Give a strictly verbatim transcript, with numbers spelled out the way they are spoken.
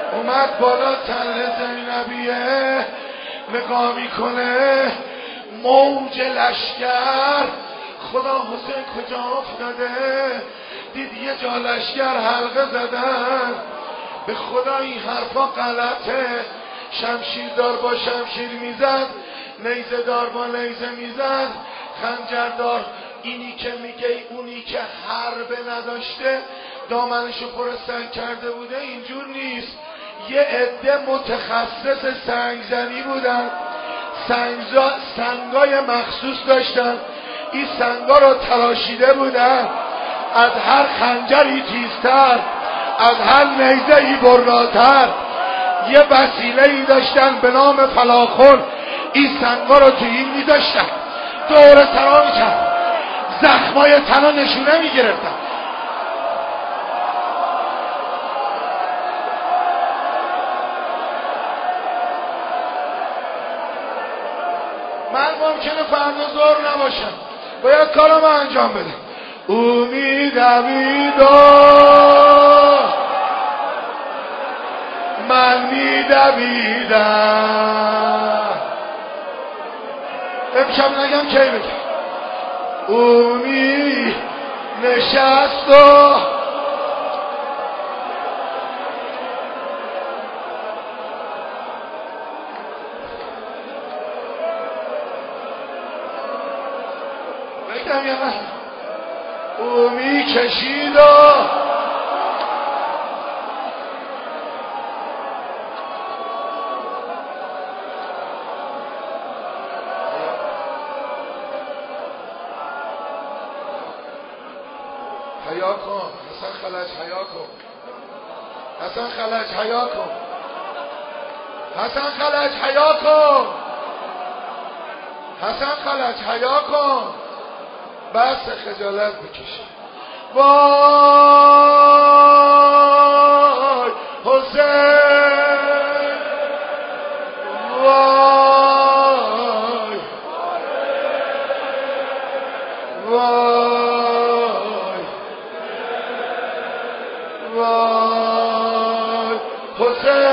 اومد بالا تله زینبیه نگاه میکنه موج لشکر، خدا حسین کجا افتاده؟ دید یه جا لشکر حلقه زدن. به خدا این حرفا غلطه. شمشیر دار با شمشیر میزد، نیزه دار با نیزه میزد، خنجر دار اینی که میگه اونی که حربه نداشته دامنشو پر سنگ کرده بوده، اینجور نیست. یه عده متخصص سنگزنی بودن، سنگزا سنگای مخصوص داشتن، این سنگا رو تراشیده بودن، از هر خنجری تیزتر، از هر نیزه‌ای براتر. یه وسیله‌ای داشتن به نام فلاخن، این سنگا رو توی این می‌داشتن، دور سرا می‌کرد، زخمای تنا نشونه می‌گرفتن. من ممکنه فردا ظهر نباشم، باید کارم انجام بدم. او می‌دوید و من می‌دویدم. امشب نگم کی بگم. او می نشست و بگم یا نه؟ او می کشید و حیا کن حسن خلج، حیا کن حسن خلج، حیا کن حسن خلج، حیا کن حسن خلج، حیا کن. بس خجالت بکشی. وای حسین، وای وای وای حسین.